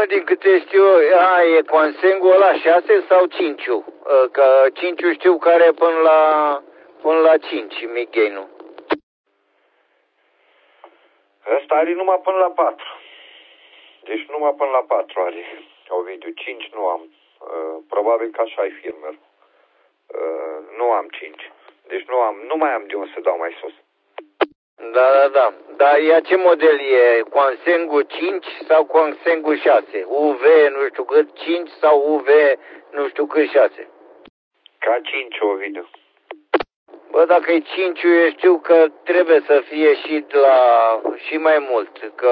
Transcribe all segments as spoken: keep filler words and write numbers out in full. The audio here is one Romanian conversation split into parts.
mă, din câte știu, a, e Quansheng-ul ăla șase sau cinci? Că cinci știu care până la, până la cinci, mid-gain-ul. Ăsta are numai până la patru. Deci numai până la patru are, Ovidiu. cinci nu am. Uh, probabil că așa e firmware. Uh, nu am cinci. Deci nu am, nu mai am de unde să dau mai sus. Da, da, da. Dar ea ce model e? Quansheng-ul cinci sau Quansheng-ul șase? U V nu știu cât cinci sau U V nu știu cât șase? Ca cinci, Ovidiu. Bă, dacă e cinci, eu știu că trebuie să fie și la și mai mult, că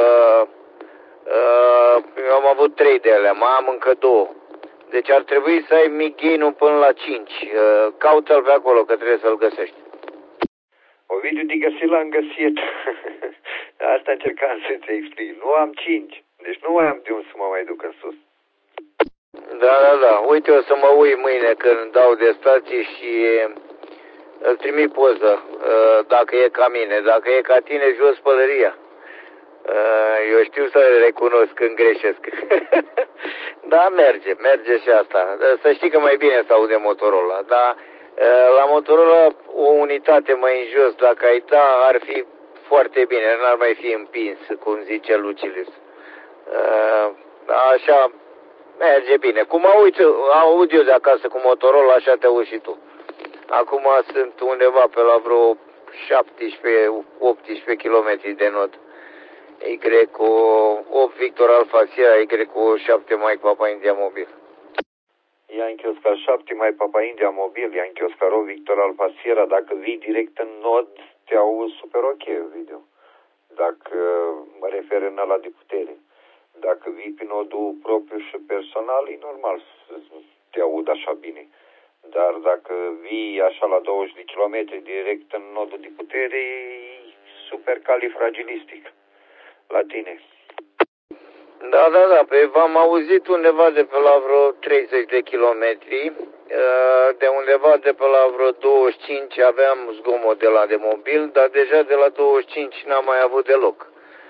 uh, eu am avut trei de ele, mai am încă două. Deci ar trebui să ai mid-gain-ul până la cinci. Uh, caută-l pe acolo, că trebuie să-l găsești. Ovidiu, de găsit l-am găsit. Asta încercam să-ți explic. Nu am cinci. Deci nu mai am de unde să mă mai duc în sus. Da, da, da. Uite, o să mă uit mâine când dau de stație și îți trimit poză, dacă e ca mine. Dacă e ca tine, jos pălăria. Eu știu să recunosc când greșesc. Da, merge, merge și asta. Să știi că mai bine se aude motorul ăla. Dar la motorul ăla o unitate mai în jos, dacă ai da, ar fi foarte bine. N-ar mai fi împins, cum zice Lucilius. Așa merge bine. Cum auzi, aud eu de acasă cu motorul, așa te auzi și tu. Acum sunt undeva pe la vreo șaptesprezece optsprezece kilometri de nod. Y cu opt Victor Alpha Sierra, Y cu șapte Mike Papa India mobil. Yankee Oscar șapte Mike Papa India mobil, Yankee Oscar opt Victor Alpha Sierra. Dacă vii direct în nod, te auzi super ok video. Dacă mă refer în ăla de putere. Dacă vii pe nodul propriu și personal, e normal să te aud așa bine. Dar dacă vii așa la douăzeci de kilometri direct în nodul de putere, e super califragilistic la tine. Da, da, da, pe v-am auzit undeva de pe la vreo treizeci de kilometri, de undeva de pe la vreo douăzeci și cinci aveam zgomot de la de mobil, dar deja de la douăzeci și cinci n-am mai avut deloc.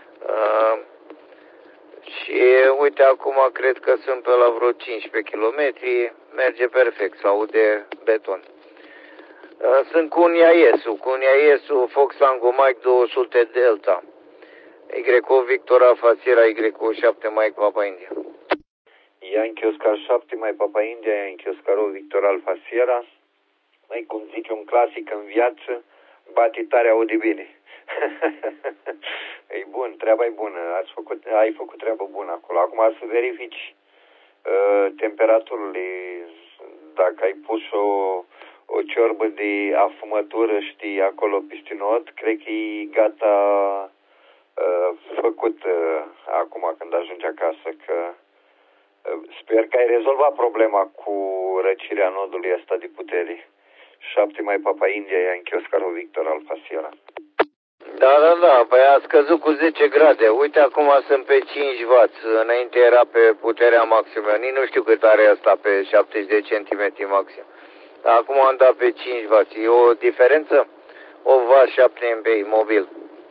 Și uite, acum cred că sunt pe la vreo cincisprezece kilometri, merge perfect, se aude beton. Sunt cu un I A S-ul, cu un I A S-ul Fox Tango Mike două sute Delta. Y cu Victor Alpha Sierra, Y cu șapte Mike Papa India. Yankee Oscar șapte Mike Papa India, Yankee Oscar opt Victor Alpha Sierra. Mai cum zice un clasic în viață, bate tare, aude bine. E bun, treaba e bună, Ați făcut, ai făcut treabă bună acolo. Acum să verifici uh, temperaturile, dacă ai pus o, o ciorbă de afumătură, știi, acolo peste nod, cred că e gata uh, făcut uh, acum când ajungi acasă, că uh, sper că ai rezolvat problema cu răcirea nodului ăsta de putere. șapte Mike Papa India, Yankee Oscar Victor Alpha Sierra. Da, da, da, păi a scăzut cu zece grade. Uite, acum sunt pe cinci watt. Înainte era pe puterea maximă. Nici nu știu cât are asta pe șaptezeci de centimetri maxim. Acum am dat pe cinci watt. E o diferență? opt watt, șapte ampere, mobil.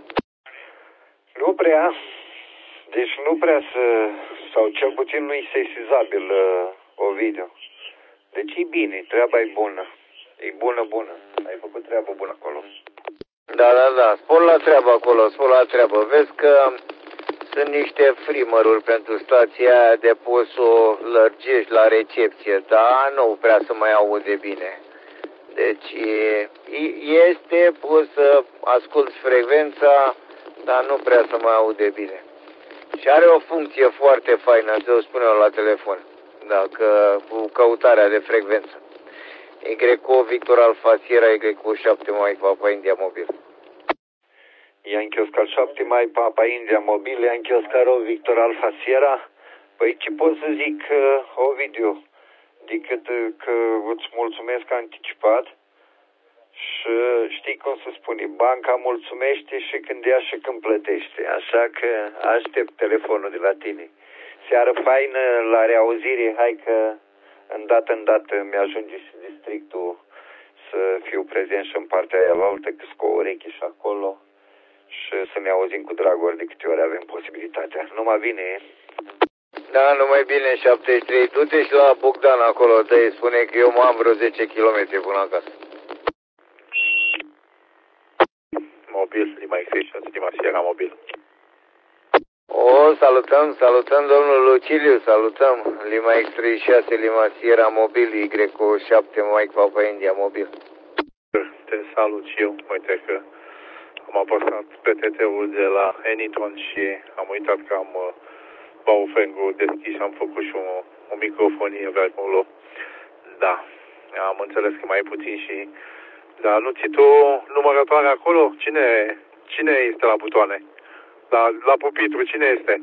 Nu prea. Deci nu prea să... Sau cel puțin nu e sesizabil, uh, Ovidiu. Deci e bine, treaba e bună. E bună, bună. Ai făcut treabă bună acolo. Da, da, da, spor la treabă acolo, spor la treabă. Vezi că sunt niște freemer-uri pentru stația aia de poți să o lărgești la recepție, dar nu prea să mai aude bine. Deci este, poți să asculti frecvența, dar nu prea să mai aude bine. Și are o funcție foarte faină, ți-o spun eu la telefon, dacă, cu căutarea de frecvență. Y cu Victor Alpha Sierra, Y cu șapte Mike Papa India mobil. Yankee Oscar șapte Mike Papa India mobil, Yankee Oscar opt Victor Alpha Sierra. Păi ce pot să zic, uh, Ovidiu, decât uh, că îți mulțumesc anticipat și știi cum se spune, banca mulțumește și când ia și când plătește, așa că aștept telefonul de la tine. Seară faină, la reauzire, hai că îndată, îndată mi-ajunge și districtul să fiu prezent și în partea aia la altă, că cu o ureche și acolo și să ne auzim cu drag ori de câte ori avem posibilitatea. Numai bine. Da, numai bine, șaptezeci și trei. Du-te și la Bogdan acolo, dă-i, spune că eu mă am vreo zece kilometri până acasă. Mobil, Lima X trei șase, Lima Sierra Mobil. O, salutăm, salutăm domnul Luciliu, salutăm. Lima X trei șase, Lima Sierra Mobil, Y șapte, Mike Papa India Mobil. Te salut și eu, uite că am apăsat pe T T-ul de la Anytron și am uitat că am uh, baufengul deschis și am făcut și o, o microfonie pe acolo. Da, am înțeles că mai e puțin și... Dar nu ții tu numărătoare acolo? Cine, cine este la butoane? La, la pupitru, cine este?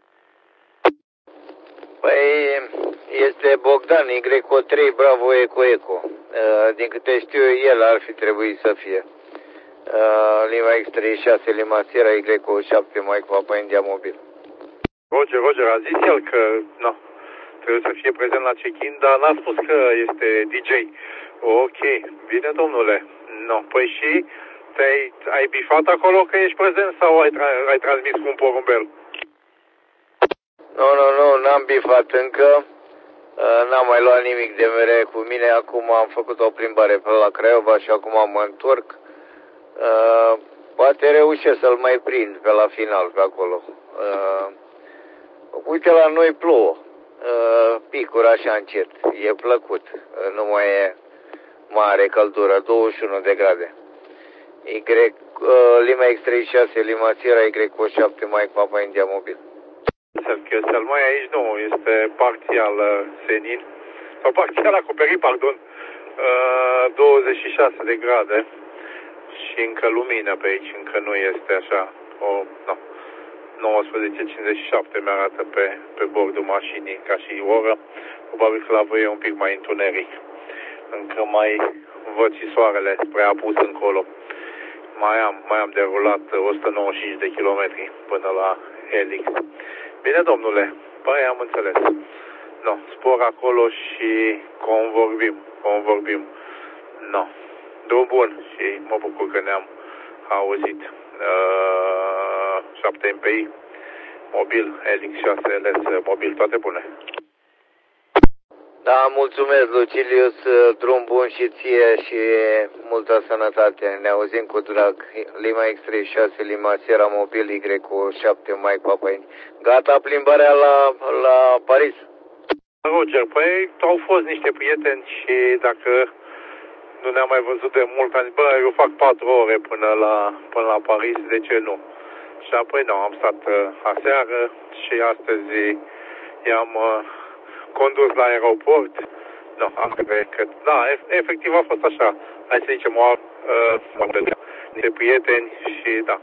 Păi, este Bogdan, Y trei, Bravo, Eco, Eco. Uh, din câte știu eu, el ar fi trebuit să fie. Uh, Lima X trei șase, Lima Sierra, Y șapte, Mike Papa India Mobil. Roger, Roger, a zis el că no, trebuie să fie prezent la check-in, dar n-a spus că este D J. Ok, bine domnule. No, păi și te-ai, ai bifat acolo că ești prezent sau ai, tra- ai transmis cu un porumbel? Nu, nu, nu, n-am bifat încă. Uh, n-am mai luat nimic de mere cu mine. Acum am făcut o plimbare pe la Craiova și acum mă întorc. Uh, poate reușesc să-l mai prind pe la final, pe acolo. Uh, uite, la noi plouă. Uh, picuri așa încet. E plăcut. Uh, nu mai e mare căldură. douăzeci și unu de grade. Y, uh, Lima X trei șase, Lima Sierra, Y șapte, Mike Papa India Mobil. Cel mai aici nu, este parțial uh, senin, sau parțial acoperit, pardon, uh, douăzeci și șase de grade și încă lumină pe aici, încă nu este așa, o, no, nouăsprezece cincizeci și șapte mi-arată pe, pe bordul mașinii ca și oră, probabil că la voi e un pic mai întuneric, încă mai văd și soarele spre apus încolo, mai am, mai am derulat o sută nouăzeci și cinci de kilometri până la Helix. Bine, domnule, păi am înțeles. No, spor acolo și convorbim, convorbim. No, drum bun și mă bucur că ne-am auzit. Uh, șapte M P I, mobil, Helix șase L S, mobil, toate bune. Da, mulțumesc, Lucilius, drum bun și ție și multă sănătate. Ne auzim cu drag. Lima X trei șase, Lima Sierra Mobil, Y șapte, Mike Papa India. Gata plimbarea la, la Paris? Roger, păi au fost niște prieteni și dacă nu ne-am mai văzut de mult, am zis, bă, eu fac patru ore până la, până la Paris, de ce nu? Și apoi, nu, am stat uh, aseară și astăzi i-am... Uh, condus la aeroport. Nu, am cred că... Da, efectiv a fost așa. Hai să zicem, o uh, de prieteni și da.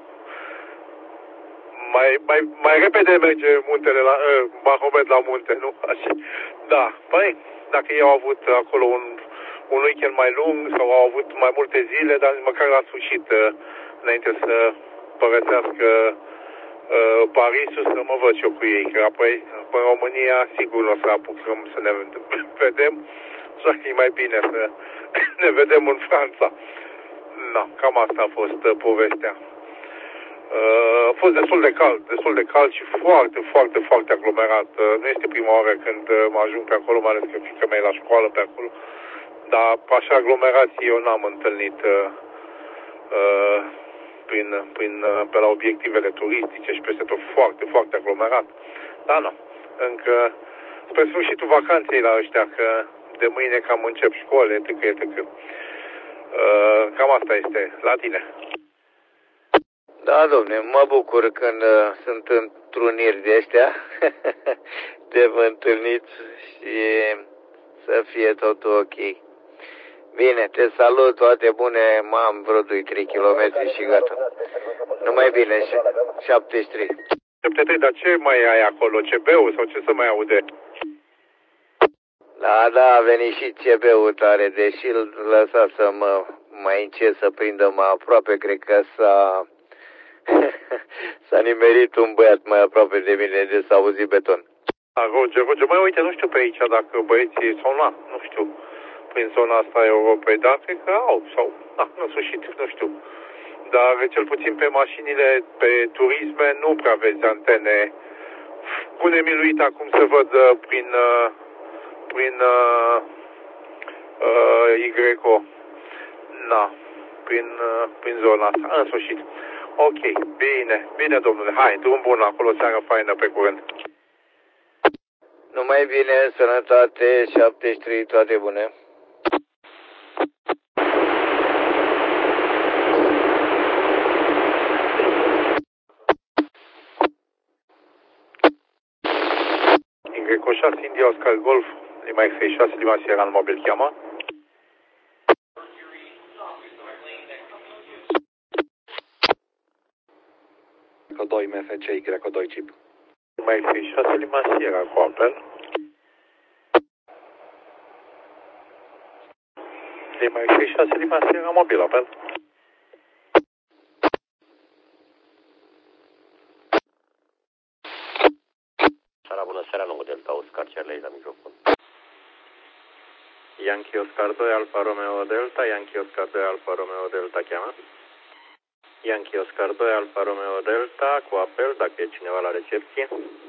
Mai, mai, mai repede merge muntele la... Uh, Mahomet la munte, nu? Așa. Da, păi, dacă ei au avut acolo un, un weekend mai lung sau au avut mai multe zile, dar măcar la sfârșit, uh, înainte să părăsească Uh, Parisul, să mă văd și eu cu ei, că apoi în România sigur nu o să apucăm să ne vedem, așa că e mai bine să ne vedem în Franța. No, cam asta a fost uh, povestea. Uh, a fost destul de cald, destul de cald și foarte, foarte, foarte aglomerat. Uh, nu este prima oară când uh, mă ajung pe acolo, mai ales că fiica mea e la școală pe acolo, dar așa aglomerații eu n-am întâlnit uh, uh, Prin, prin, pe la obiectivele turistice și peste tot foarte, foarte aglomerat. Dar nu, încă spre sfârșitul vacanței la ăștia, că de mâine cam încep școli, etc, et cetera. Uh, cam asta este. La tine. Da, domne, mă bucur când uh, sunt întruniri de astea, de vă întâlniți și să fie totul ok. Bine, te salut, toate bune, m-am vreo doi trei kilometri și gata. Numai bine, șaptezeci și trei. șaptezeci și trei, dar ce mai ai acolo? C B-ul sau ce să mai aude? Da, da, a venit și C B-ul tare, deși îl lăsa să mă mai încet să prindă mai aproape, cred că s-a... s-a nimerit un băiat mai aproape de mine, de s-a auzit beton. Da, Roger, Roger, mai uite, nu știu pe aici dacă băieții sau na, nu știu. Prin zona asta a Europei, dar cred că au, sau, da, în sfârșit, nu știu. Dar cel puțin pe mașinile, pe turisme, nu prea vezi antene pune-mi lui acum să văd uh, prin, uh, prin uh, uh, Y-O. Na, prin, uh, prin zona asta, în sfârșit. Ok, bine, bine domnule, hai, drum bun acolo, seară faină, pe curând. Numai bine, sănătate, șaptezeci și trei, toate bune. Y șase India Oscar Golf, Lima X șase Lima Sierra în mobil cheamă. Eco doi M F C, Y doi chip. Lima X șase Lima Sierra cu apel. Lima X șase Lima Sierra mobil apel. Sara, bună seara, nouă Delta Oscar, Charlie la microfon. Yankee Oscar doi Alfa Romeo Delta, Yankee Oscar doi Alfa Romeo Delta cheamă. Yankee Oscar doi Alfa Romeo Delta cu apel, dacă e cineva la recepție.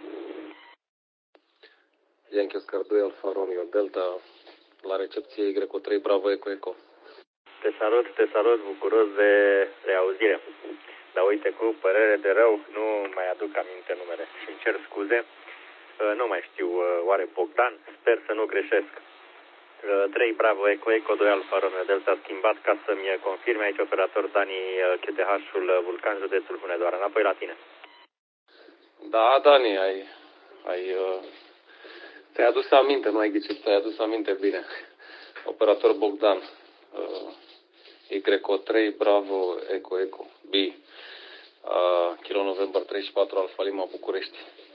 Yankee Oscar doi Alfa Romeo Delta, la recepție Y trei Bravo Eco Eco. Te salut, te salut, bucuros de reauzire. Dar uite, cu părere de rău, nu mai aduc aminte numele și îmi cer scuze. Nu mai știu, oare Bogdan? Sper să nu greșesc. trei Bravo Eco Eco doi Alfa Romeo Delta schimbat ca să-mi confirme aici operator Dani Q T H-ul Vulcan, județul Hunedoara. Înapoi la tine. Da, Dani, ai, ai, uh, ți-ai adus aminte, nu ai ghicit, ți-ai adus aminte bine. Operator Bogdan, uh, Y trei Bravo Eco Eco, B, uh, Kilo November treizeci și patru Alfa Lima București.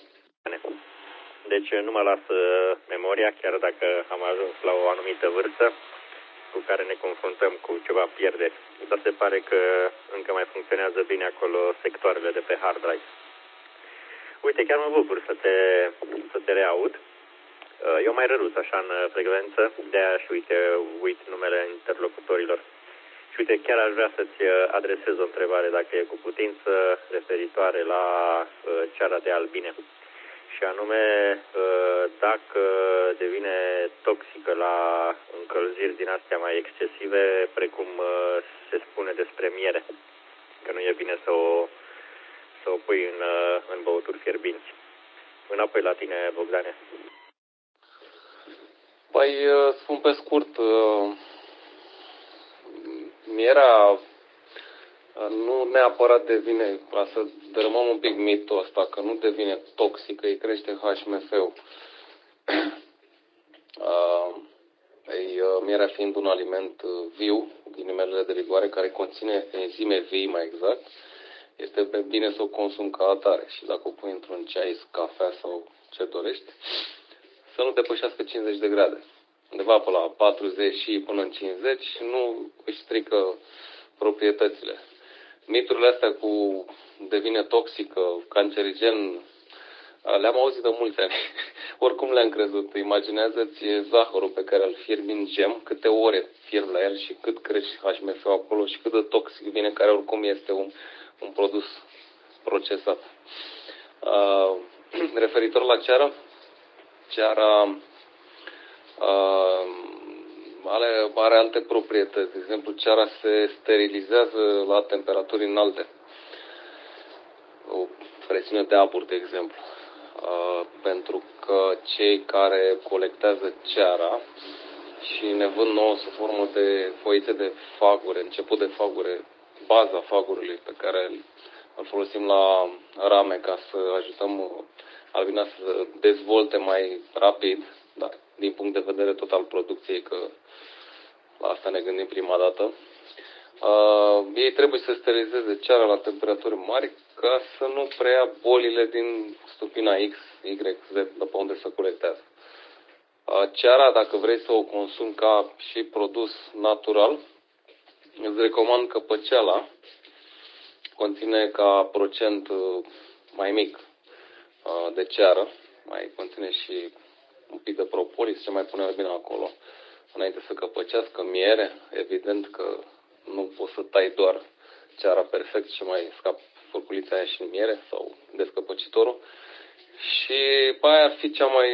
Deci nu mă las memoria, chiar dacă am ajuns la o anumită vârstă cu care ne confruntăm cu ceva pierderi. Dar se pare că încă mai funcționează bine acolo sectoarele de pe hard drive. Uite, chiar mă bucur să te, să te reaud. Eu mai răruț așa în frecvență, de-aia și uite, uit numele interlocutorilor. Și uite, chiar aș vrea să-ți adresez o întrebare, dacă e cu putință, referitoare la ceara de albine. Și anume, dacă devine toxică la încălziri din astea mai excesive, precum se spune despre miere, că nu e bine să o, să o pui în, în băuturi fierbinți. Înapoi la tine, Bogdane. Păi, spun pe scurt, mierea nu neapărat devine, ca să dărâmăm un pic mitul ăsta, că nu devine toxică, îi crește H M F-ul. Uh, ei, mierea fiind un aliment viu, ghinimelele de rigoare, care conține enzime vii mai exact, este bine să o consumi ca atare și dacă o pui într-un ceai, cafea sau ce dorești, să nu depășească cincizeci de grade. Undeva pe la patruzeci și până în cincizeci nu își strică proprietățile. Miturile astea cu devine toxică, cancerigen, le-am auzit de mulți ani. Oricum le-am crezut. Imaginează-ți zahărul pe care îl fierbi în gem, câte ore fierb la el și cât crește H M F-ul acolo și cât de toxic vine, care oricum este un, un produs procesat. Uh, referitor la ceară, ceara uh, are, are alte proprietăți. De exemplu, ceara se sterilizează la temperaturi înalte. O presiune de abur, de exemplu. Uh, pentru că cei care colectează ceara și ne vând nouă sub formă de foițe de fagure, început de fagure, baza fagurului pe care îl folosim la rame ca să ajutăm albina să dezvolte mai rapid, dar din punct de vedere tot al producției, că la asta ne gândim prima dată. Uh, ei trebuie să sterilizeze ceara la temperaturi mari ca să nu preia bolile din stupina X, Y, Z, de pe unde se colectează. Uh, ceara, dacă vrei să o consumi ca și produs natural, îți recomand că păceala conține ca procent uh, mai mic uh, de ceară, mai conține și un pic de propolis, ce mai pune bine acolo, înainte să căpăcească miere. Evident că nu poți să tai doar ceara perfect și mai scap furculița aia și în miere sau descăpăcitorul. Și pe aia ar fi cea mai